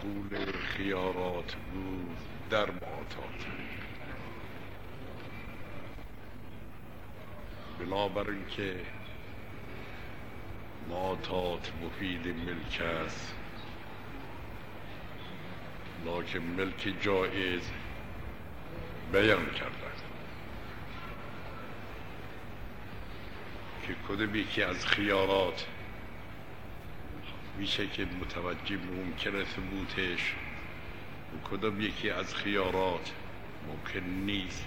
دخول خیارات بود در معاطات. بنابراین که معاطات مفید ملک است، لکن ملک جایز بیان کردند که کدام یکی از خیارات میشه که متوجه ممکنه ثبوتش و کدام یکی از خیارات ممکن نیست.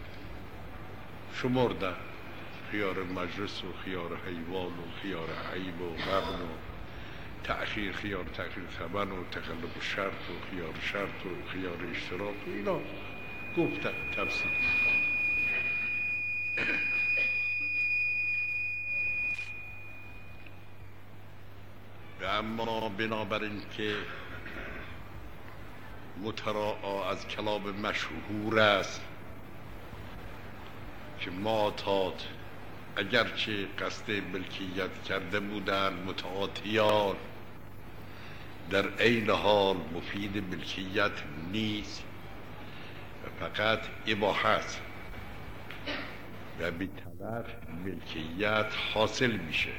شمرده خیار مجلس و خیار حیوان و خیار عیب و غبن و تأخیر، خیار تأخیر ثمن و تخلف شرط و خیار شرط و خیار اشتراک و اینا گفتن تفصیل. اما بنابراین که متراعا از کلام مشهور است که معاطات اگرچه قصد ملکیت کرده بودند متعاطیان، در عین حال مفید ملکیت نیست و فقط اباحه است و بی طرف ملکیت حاصل میشه.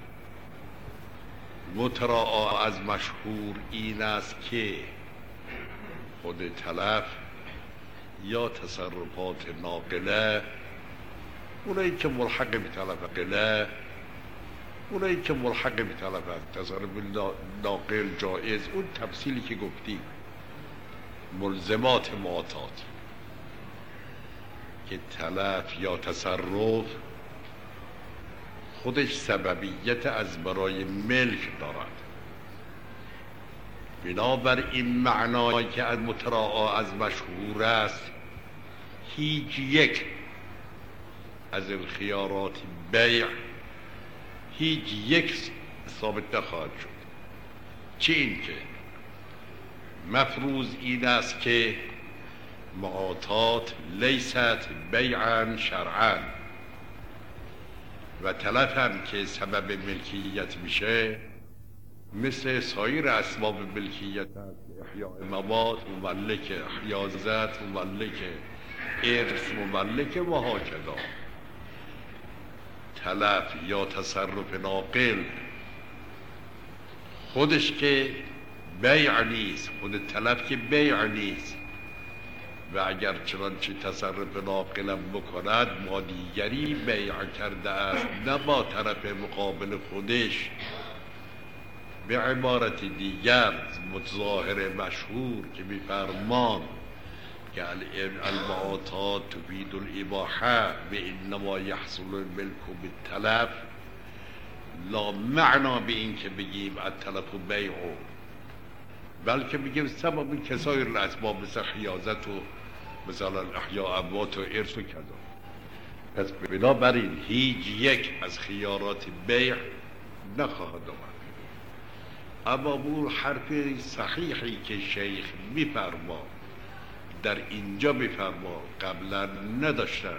متراعا از مشهور این است که خود تلف یا تصرفات ناقله، اونایی که ملحق به تلف قله، اونایی که ملحق به تلف تصرف ناقل جایز، اون تفصیلی که گفتیم ملزمات معاطات که تلف یا تصرف خودش سببیت از برای ملک دارد. بنابر این معنایی که از متراعا از مشهور است، هیچ یک از این خیارات بیع هیچ یک ثابت نخواهد شد. چه این که مفروض این است که معاطات لیست بیعا شرعا و تلف هم که سبب ملکیت میشه مثل سایر اسباب ملکیت است. احیاء مواد مملک، احیاء ذات مملک، ارث مملک و هاکذا. تلف یا تصرف ناقل خودش که بیع نیست، خود تلف که بیع نیست و اگر چنانچه تصرف ناقلم بکند ما دیگری بیع کرده است نه با طرف مقابل خودش. به عبارت دیگر متظاهر مشهور که می‌فرمان که المعاطات تفید الاباحه و انما یحصل الملک بالتلف، لا معنا به این که بگیم التلف بیع، بلکه بگیم سبب کسایر الاسباب مثل حیازت و مثلا احیاء اموات و ارث و کذا. پس بنابراین هیچ یک از خیارات بیع نخواهد آمد. اما اون حرف صحیحی که شیخ میفرما در اینجا میفرما قبلا نداشتن،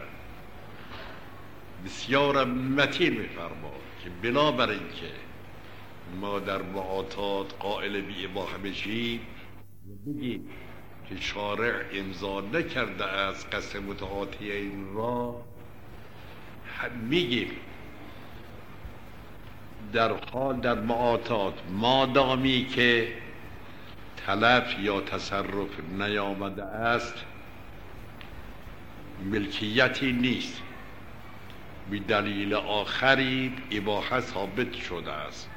بسیار متین میفرما که بنابراین که ما در معاطات قائل بی اباحه بشیم بگیم که شارع امضا نکرده از قصد متعاطی این را، میگیم در حال در معاطات مادامی که تلف یا تصرف نیامده است ملکیتی نیست، بی دلیل آخری اباحه ثابت شده است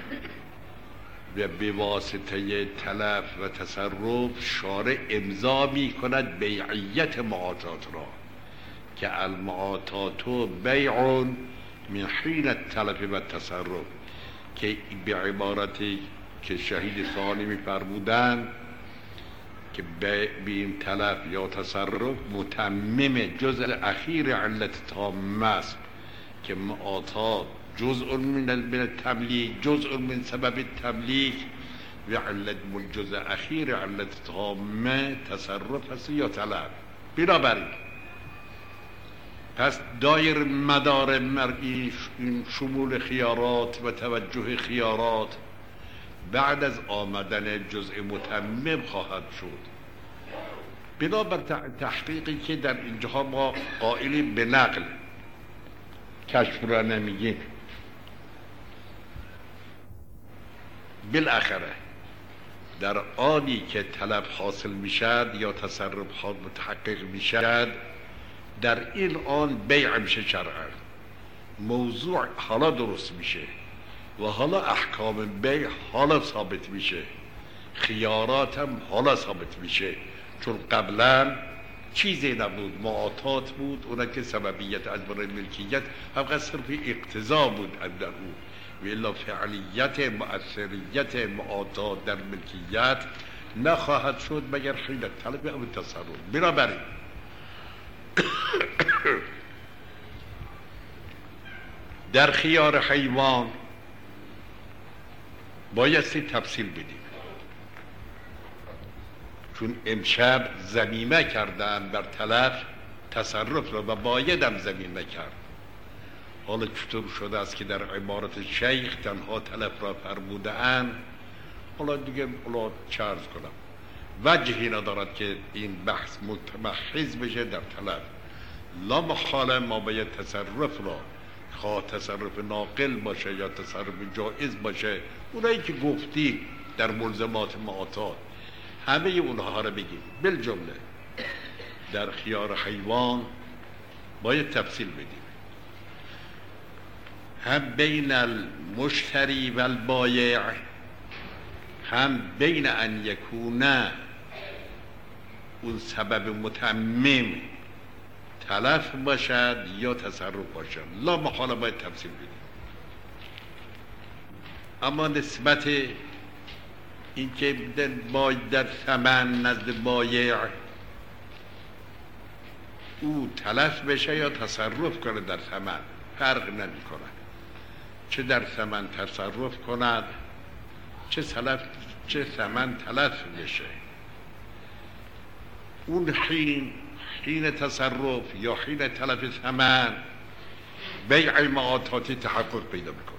و به واسطه تلف و تصرف شارع امضا می کند بیعیت معاطات را که المعاطات بیع من حین التلف و تصرف، که به عبارتی که شهید ثانی می فرمودند که به این تلف یا تصرف متمم جزء اخیر علت تامه است که معاطات جزء من التملیک، جزء من سبب التملیک و علت من جزء اخیر علت تامه تصرف هست یا تلف. بنابراین پس دایر مدار مرئی این شمول خیارات و توجه خیارات بعد از آمدن جزء متمم خواهد شد. بنابر تحقیقی که در اینجاها ما قائلیم به نقل، کشف را نمیگیم، بالاخره در آنی که طلب حاصل میشد یا تصرف متحقق میشد، در این آن بیع میشه شرعا. موضوع حالا درست میشه و حالا احکام بیع حالا ثابت میشه، خیارات هم حالا ثابت میشه، چون قبلا چیزی نبود، معاطات بود، اونا که سببیت از برای ملکیت هم صرف اقتضا بود در اون، و الا فعلیت مؤثریت معاطات در ملکیت نخواهد شد مگر حین طلب او تصرف. بنابراین در خیار حیوان بایستی تفصیل بدیم، چون امشب ضمیمه کردن بر طلب تصرف را و بایدم ضمیمه کرد. حالا چطور شده است که در عبارت شیخ تنها طلب را فرموده اند؟ حالا دیگه چه عرض کنم، وجهی ندارد که این بحث متمحض بشه در طلب. لا محاله ما باید تصرف را، خواه تصرف ناقل باشه یا تصرف جائز باشه، اونایی که گفتی در ملزمات معاطات، همه اونها را بگیم. بالجمله در خیار حیوان باید تفصیل بدیم، هم بین المشتری و البایع، هم بین ان یکونه اون سبب متمم تلف باشد یا تصرف باشد. لا محاله باید تفصیل بدیم. اما نسبت این که باید در ثمن نزد بایع او تلف بشه یا تصرف کنه در ثمن فرق نمی کند، چه در ثمن تصرف کند چه ثمن تلف بشه. اون حین تصرف یا حین تلف ثمن بیع معاطاتی تحقق پیدا میکنه.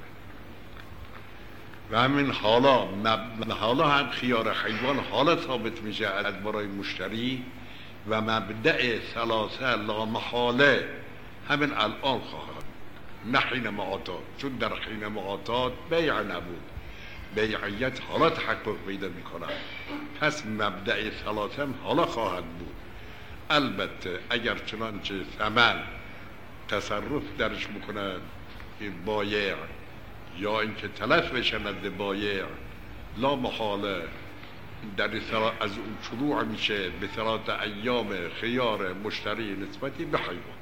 و همین حالا هم خیار حیوان حالا ثابت میشه از برای مشتری و مبدأ ثلاثه لا محاله همین الان خواهد، نه حین معاطات، چون در حین معاطات بیع نبود، بیعیت حالا تحقق پیدا میکنه، پس مبدأ ثلاثه هم حالا خواهد بود. البته اگر چنانچه ثمن تصرف درش میکنه بایع یا اینکه تلف بشه نزد بایع، لا محاله در از اون شروع میشه به 3 ایام خیار مشتری نسبتی به حیوان.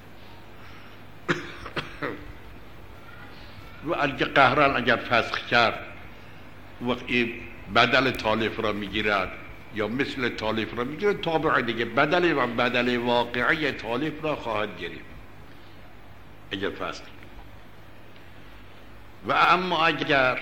و قهران اگر فسخ کرد وقتی بدل تالیف را میگیرد یا مثل تالیف را میگیرد، تابع دیگه بدل واقعی تالیف را خواهد گرفت اگر فسخ. و اما اگر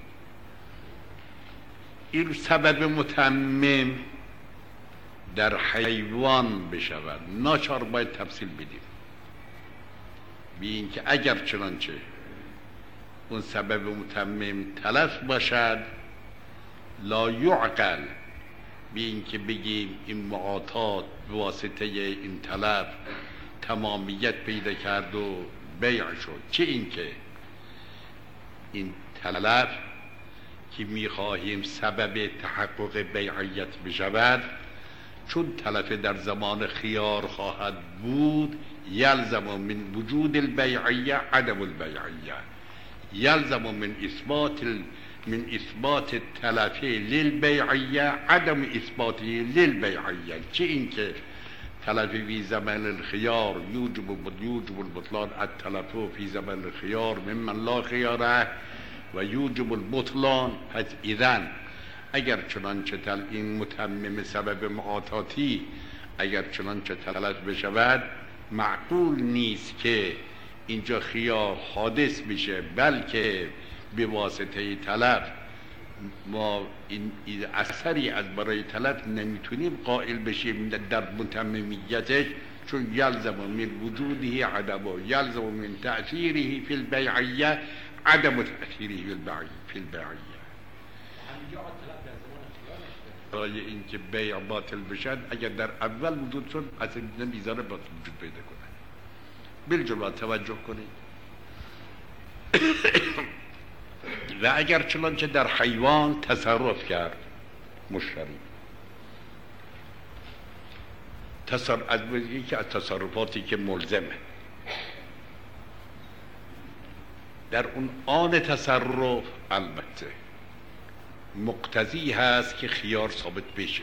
این سبب متمم در حیوان بشود، ناچار باید تفصیل بدیم بی اینکه اگر چنانچه اون سبب متمم تلف باشد لا یعقل، بی اینکه بگیم این معاطات به واسطه این تلف تمامیت پیدا کرد و بیع شد، چه اینکه این تلف که میخواهیم سبب تحقق بیعیت بشود، چون تلف در زمان خیار خواهد بود، یلزم من وجود البیعیه عدم البیعیه، یلزم من اثبات التلف للبیعیه عدم اثباته للبیعیه، چه اینکه تلف فی زمن الخيار یوجب البطلان التلف فی زمن الخيار ممن لا خیاره و یوجب البطلان. پس اذن اگر چنانچه این متمم سبب معاطاتی اگر چنانچه تلف بشود، معقول نیست که اینجا خیار حادث بشه، بلکه به واسطه تلف ما این اثری از برای تلف نمیتونیم قائل بشیم در متممیتش، چون یلزم من وجوده عدم و یلزم من تأثیره فی البیعیه عدم تأثیره فی البیعیه. برای اینکه بیع باطل بشد اگر در اول وجود شد اصلا نمیذاره باطل وجود پیدا کنه. بالجمله توجه کنید. و اگر چنانچه در حیوان تصرف کرد مشتری، از یکی از تصرفاتی که ملزمه، در اون آن تصرف البته مقتضی هست که خیار ثابت بشه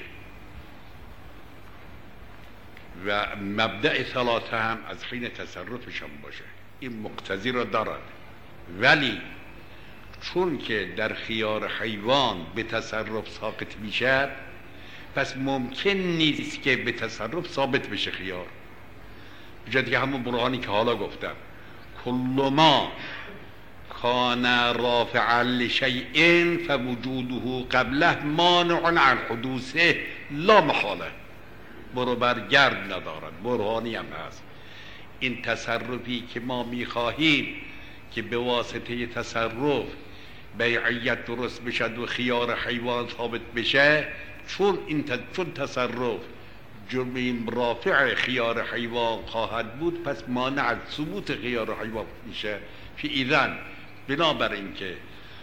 و مبدأ ثلاثه هم از حین تصرفشان باشه، این مقتضی را دارد. ولی چون که در خیار حیوان به تصرف ساقط میشد، پس ممکن نیست که به تصرف ثابت بشه خیار. بجد که همون برهانی که حالا گفتم، کل ما کان رافعا لشیء فوجوده قبله مانع عن حدوثه لا محاله. برو برگرد ندارد، برهانی هم هست. این تصرفی که ما میخواهیم که به واسطه تصرف بیعیت درست بشد و خیار حیوان ثابت بشه، چون تصرف جرم رافع خیار حیوان خواهد بود، پس مانع از ثبوت خیار حیوان میشه. فاذا بنابراین که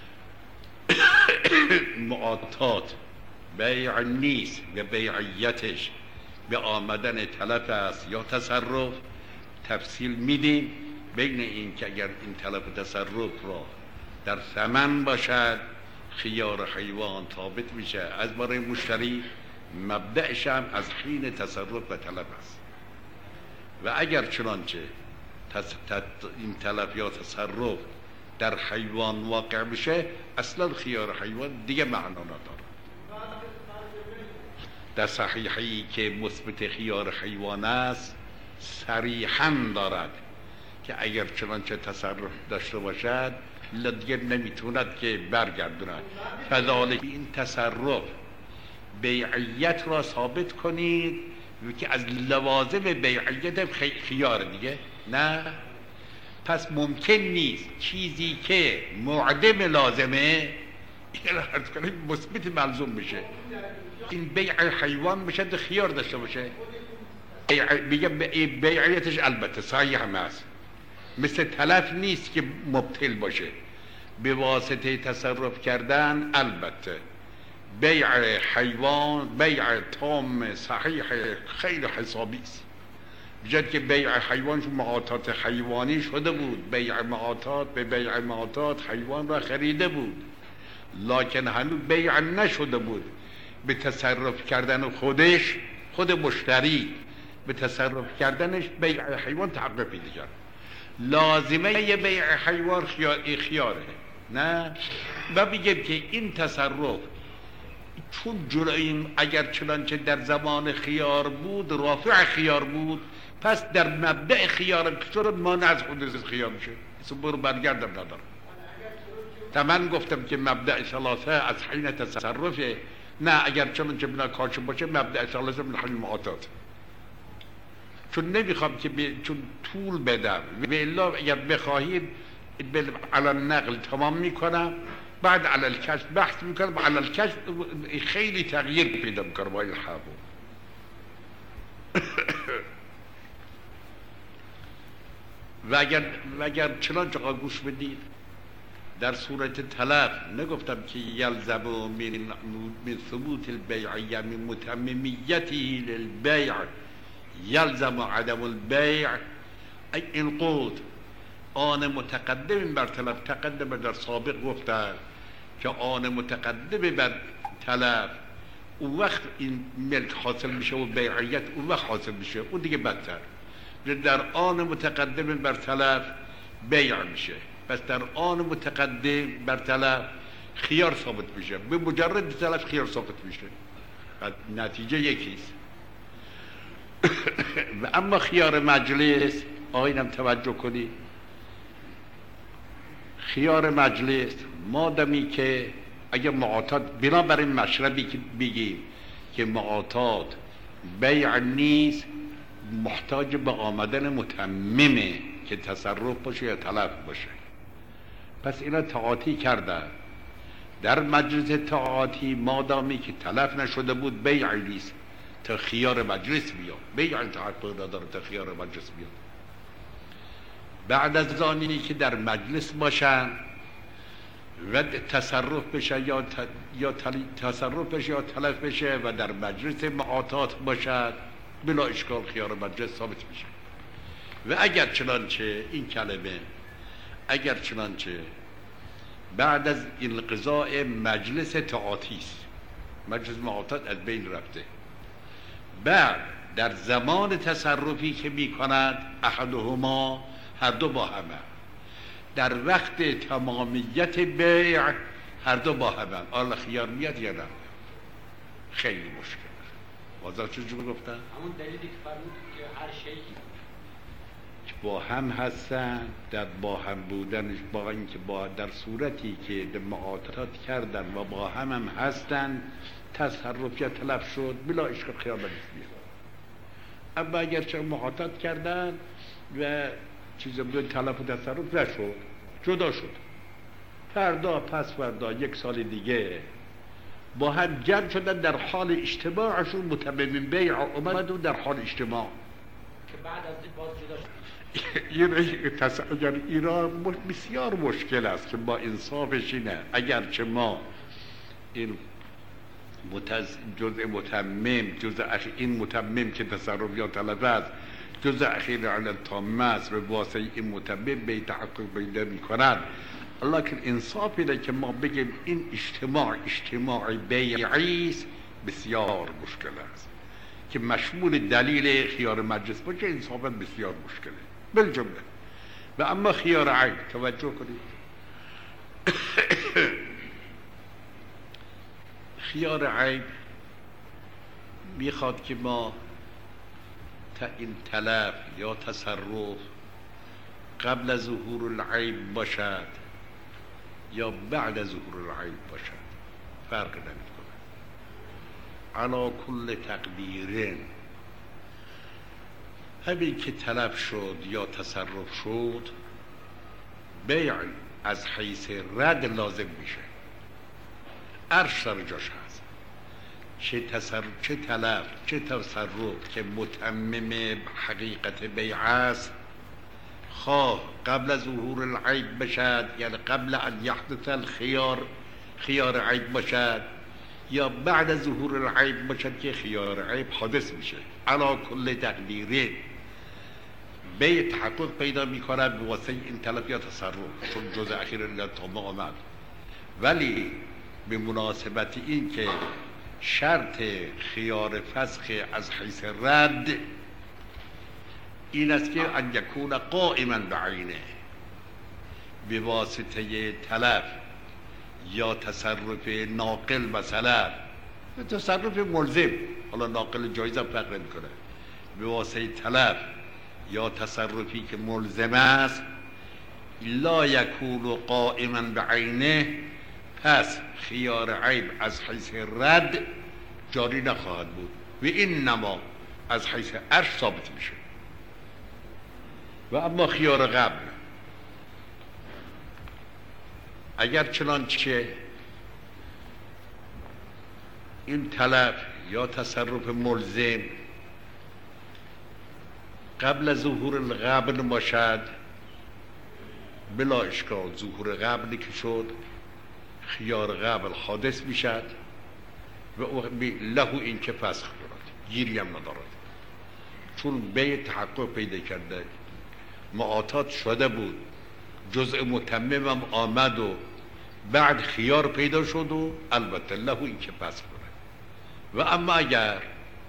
معاطات بیع نیست و بیعیتش به آمدن تلف است یا تصرف، تفصیل میدیم بین این که اگر این تلف تصرف را در ثمن باشد خیار حیوان ثابت میشه از برای مشتری، مبدأش هم از حین تصرف و تلف است. و اگر چنانچه این تلف یا تصرف در حیوان واقع بشه، اصلا خیار حیوان دیگه معنا نداره. در صحیحی که مثبت خیار حیوان است صریحاً دارد که اگر چنانچه تصرف داشته باشد دیگه نمیتوند که برگردوند. فذالک این تصرف بیعیت را ثابت کنید که از لوازم بیعیت خیار دیگه نه. پس ممکن نیست چیزی که معدم لازمه این مثبت ملزوم بشه. این بیع حیوان بشه خیار داشته باشه، بیعیتش البته صحیح هم هست، مثل تلف نیست که مبطل باشه. به واسطه تصرف کردن البته بیع حیوان بیع تام صحیح خیلی حسابی است، بجد که بیع حیوان چون معاطات حیوانی شده بود، بیع معاطات به بیع معاطات حیوان را خریده بود، لکن هنوز بیع نشده بود. به تصرف کردن خود مشتری به تصرف کردنش بیع حیوان تحقق پیدا کرد. لازمه بیع حیوان خیاره نه. و بگیم که این تصرف چون جلویم اگر چنانچه در زمان خیار بود رافع خیار بود، پس در مبدأ خیار چرا مانع از حدوث خیار میشه؟ برو برگردم ندارم. من گفتم که مبدأ ثلاثه از حین تصرفه، نه اگر چنانچه بنا کاشف باشه مبدأ ثلاثه من حین معاطات. چون نمیخوام که چون طول بدم و الا اگر بخواهید علی النقل تمام میکنم، بعد علی الکشف بحث میکنم، علی الکشف خیلی تغییر پیدا میکنم با این حرفو. و اگر چنانچه گوش بدید در صورت تلف نگفتم که یلزم من ثبوت البیع من متممیته للبیع یلزم عدم البیع ای انقود آن متقدم بر تلف. تقدم در سابق گفتن که آن متقدم بر تلف اون وقت این ملک حاصل میشه و بیعیت اون وقت حاصل میشه، اون دیگه بدتر. در آن متقدم بر تلف بیع میشه، پس در آن متقدم بر تلف خیار ثابت میشه، به مجرد تلف خیار ثابت میشه، نتیجه یکیست. و اما خیار مجلس آینم توجه کنید، خیار مجلس مادمی که اگر معاطات بنابراین مشربی که بگیم که معاطات بیع نیست، محتاج به آمدن متممه که تصرف باشه یا تلف باشه. پس اینا تعاطی کردن در مجلس تعاطی مادامی که تلف نشده بود بیع نیست تا خیار مجلس بیاد. بیع تحقق نداره تا خیار مجلس بیاد. بعد از آنی که در مجلس باشن و تصرف بشه یا تصرف بشه یا تلف بشه و در مجلس معاطات باشد بلا اشکال خیار مجلس ثابت میشه. و اگر چنانچه این کلمه اگر چنانچه بعد از انقضاء مجلس تعاطی است، مجلس معاطات از بین رفته، بعد در زمان تصرفی که میکند احدهما، هر دو با همه، در وقت تمامیت بیع هر دو با همه، آلا خیار میاد یا نه؟ خیلی مشکل. واضح چجور گفتن؟ همون دلیلی که فرمود که هر شیئی با هم هستن، در با هم بودنش با اینکه در صورتی که معاطات کردن و با هم هستن تصرف یا تلف شد بلا اشکال خیار مجلس بیاد. اما اگر چه معاطات کردن و چیز بدون تلف و تصرف نشد، جدا شد، فردا پس فردا یک سال دیگه با هم جمع شدن در حال اجتماعشون، متمم بیع اومد و در حال اجتماع که بعد از این باز جدا شد. اگر ایران بسیار مشکل است که با انصافش اینه، اگرچه ما این جزء متمم، این متمم که تصرف یا تلف است، جزء اخیر علی التامه است، به واسطه این متمم به تحقق پیدا می‌کند. لکن انصاف اینه که ما بگیم این اجتماع بیعی است، بسیار مشکل است که مشمول دلیل خیار مجلس باشه. انصافا بسیار مشکله بالجمله. و اما خیار عیب توجه کنید. خیار عیب میخواد که ما این تلف یا تصرف قبل از ظهور العیب باشد یا بعد از ظهور العیب باشد، فرق نمیکنه. علا کل تقدیر همین که تلف شد یا تصرف شد، بیع از حیث رد لازم میشه. عرش سر جاش هست. چه تلف چه تصرف که متمم حقیقت بیع است، خواه قبل از ظهور العیب باشد، یعنی قبل ان یحدث خیار عیب باشد، یا بعد از ظهور العیب باشد که خیار عیب حادث میشه. علا کل تقدیره بیع تحقق پیدا میکنه به واسطه این تلف یا تصرف، چون جزء اخیر التامه آمد. ولی به مناسبت این که شرط خیار فسخ از حیث رد این است که ان یکون قائما بعینه، به واسطه تلف یا تصرف ناقل، مثلا تصرف ملزم، حالا ناقل جایز هم فرق نمیکنه، به واسطه تلف یا تصرفی که ملزم است، لا یکون قائما بعینه، پس خیار عیب از حیث رد جاری نخواهد بود و این نما از حیث عرش ثابت میشه. و اما خیار قبل، اگر چنانچه این تلف یا تصرف ملزم قبل از ظهور القبل باشد، بلا اشکال ظهور قبلی که شد خیار قبل حادث میشد و له این که فسخ دارد، گیری هم ندارد، چون بیع تحقق پیدا کرده، معاطات شده بود، جزء متمم هم آمد و بعد خیار پیدا شد و البته له این که فسخ دارد. و اما اگر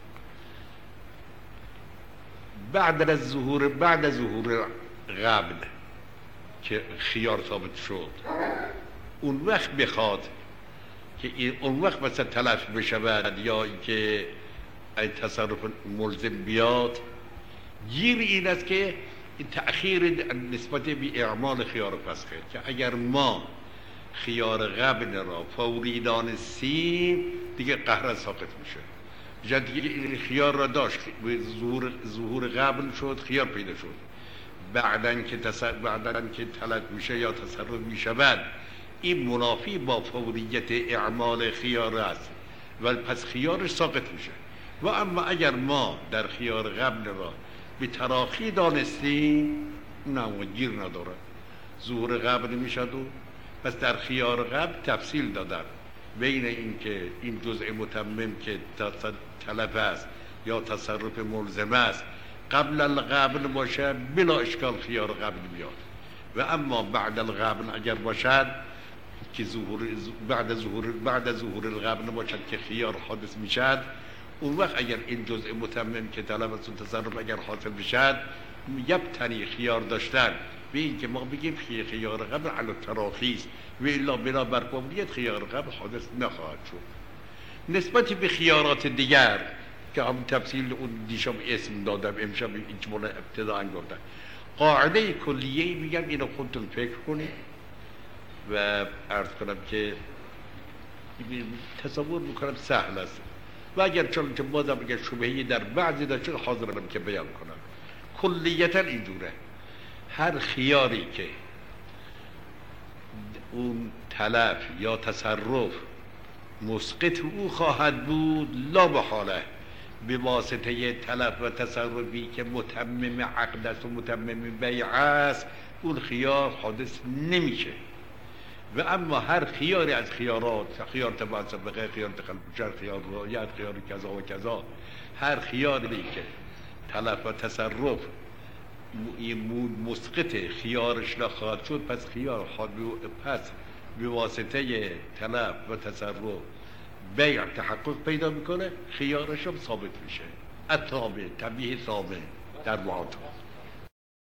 بعد از ظهور قبل که خیار ثابت شد، اون وقت بخواد که اون وقت مثلا تلف بشود یا اینکه تصرف ملزم بیاد، گیر این است که تأخیر نسبت به اعمال خیار فسخه، که اگر ما خیار قبل را فوری دانستیم دیگه قهر ساقط میشه. دیگه این خیار را داشت، ظهور قبل شد، خیار پیدا شد، بعدن که تلف میشه یا تصرف میشود این منافی با فوریت اعمال خیار است و پس خیارش ساقط میشه. و اما اگر ما در خیار قبل را به تراخی دانستیم نه گیر نداره، ظهور قبل میشد. و پس در خیار قبل تفصیل دادن بین این که این جزء متمم که تلف است یا تصرف ملزم است قبل القبل باشه بلا اشکال خیار قبل میاد. و اما بعد القبل اگر باشد که بعد ظهور القبل باشد که خیار حادث میشد، اون وقت اگر این جزء متمم که طلب است و تصرف اگر حاصل بشد یبتنی خیار داشتن به این که ما بگیم خیار قبل علی تراخی است و الا بنا بر فوریت خیار قبل حادث نخواهد شد. نسبت به خیارات دیگر که هم تفصیل اون دیشب اسم دادم، امشب اجمالا ابتداء گفتم، قاعده کلیه میگم اینو خودتون فکر کنید و عرض کنم که تصور میکنم سهل است و اگر چون که بازم اگر شبهی در بعضی داشته حاضرم که بیان کنم. کلیتا اینجوره، هر خیاری که اون تلف یا تصرف مسقط او خواهد بود لا محاله به واسطه تلف و تصرفی که متمم عقد است و متمم بیع است اون خیار حادث نمیشه. و اما هر خیاری از خیارات، خیار تبع سابقه، خیار تخلف، خیار رعایت، خیار کذا و کذا، هر خیاری که تلف و تصرف مسقط خیارش نخواهد شد پس خیار پس به واسطه تلف و تصرف بیع تحقق پیدا میکنه، خیارش هم ثابت میشه. التابع تنبیه ثابت در معاطفه.